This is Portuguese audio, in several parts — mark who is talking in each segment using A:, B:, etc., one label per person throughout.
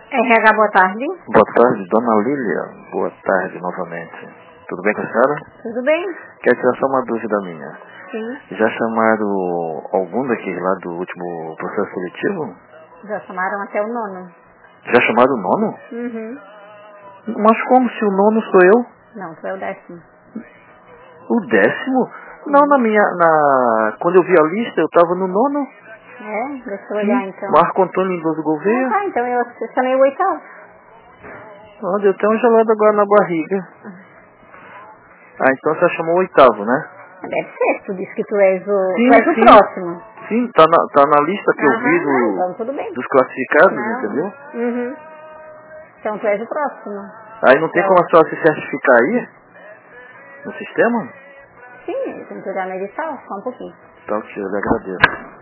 A: RH, boa tarde.
B: Boa tarde, dona Lília. Boa tarde novamente. Tudo bem com a senhora?
A: Tudo bem?
B: Quero tirar só uma dúvida minha.
A: Sim.
B: Já chamaram algum daqueles lá do último processo seletivo?
A: Já chamaram até o 9º.
B: Já chamaram o 9º?
A: Uhum.
B: Mas como se o 9º sou eu?
A: Não, tu é o 10º.
B: O 10º? Não, quando eu vi a lista, eu estava no 9º.
A: É? Deixa eu olhar então.
B: Marco Antônio Lindoso Gouveia.
A: Ah, então eu chamei o 8º.
B: Olha, eu tenho um gelado agora na barriga. Ah, então você chamou o 8º, né?
A: Deve ser, tu disse que tu és o,
B: Sim,
A: tu és o
B: sim.
A: próximo.
B: Sim, tá na lista que eu vi
A: Então tudo bem.
B: dos classificados,
A: Não.
B: entendeu?
A: Uhum. Então tu és o próximo.
B: Aí não tem
A: Então,
B: como a senhora se certificar aí? No sistema?
A: sim, tem que olhar no edital, só um pouquinho.
B: Então, eu lhe agradeço.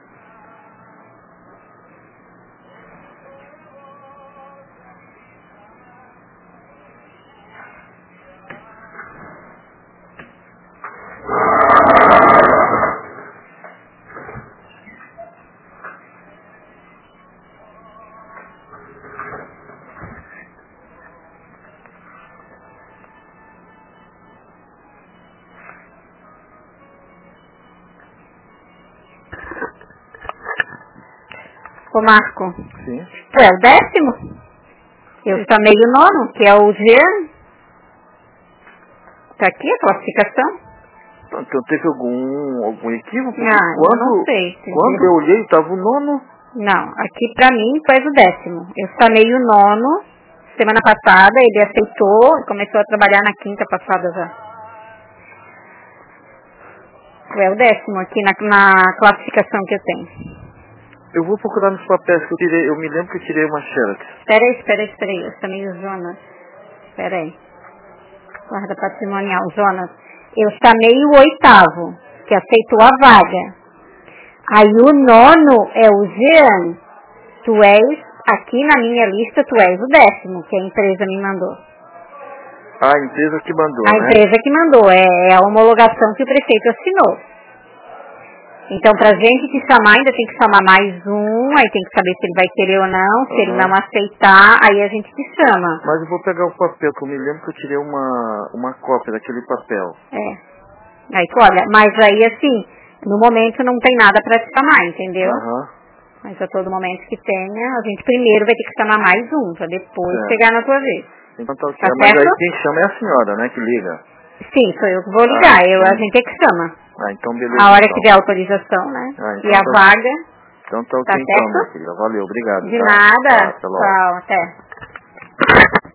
A: Ô Marco,
B: Sim.
A: tu é o 10º? Eu chamei o 9º, que é o G. Tá aqui a classificação?
B: Então teve algum equívoco?
A: Eu não sei.
B: Quando eu olhei, estava o 9º.
A: Não, aqui pra mim tu és o 10º. Eu chamei o 9º semana passada, ele aceitou, começou a trabalhar na quinta passada já. Tu é o 10º aqui na classificação que eu tenho.
B: Eu vou procurar nos papéis que eu tirei. Eu me lembro que eu tirei uma xerox.
A: Espera aí. Eu chamei o Jonas. Espera aí. Guarda patrimonial, Jonas. Eu chamei o 8º, que aceitou a vaga. Aí o 9º é o Jean. Tu és, aqui na minha lista, tu és o 10º, que a empresa me mandou.
B: A empresa que mandou,
A: A
B: né?
A: empresa que mandou, é a homologação que o prefeito assinou. Então, pra gente te chamar, ainda tem que chamar mais um, aí tem que saber se ele vai querer ou não, se ele não aceitar, aí a gente te chama.
B: Mas eu vou pegar o papel, que eu me lembro que eu tirei uma cópia daquele papel.
A: É. Aí tu olha, mas aí assim, no momento não tem nada pra te chamar, entendeu? Mas a todo momento que tenha, a gente primeiro vai ter que chamar mais um, pra depois pegar na tua vez.
B: Então tá ok.
A: Tá
B: Mas
A: certo?
B: aí quem chama é a senhora, né, que liga.
A: Sim, sou eu que vou ligar, a gente é que chama.
B: Então beleza.
A: A hora
B: então.
A: que tiver autorização, né?
B: Então
A: E a
B: tá.
A: vaga.
B: Então tá ok,
A: Tá
B: então,
A: certo?
B: minha filha. Valeu, obrigado.
A: De
B: tá?
A: nada.
B: Tá, até logo.
A: Tchau, até.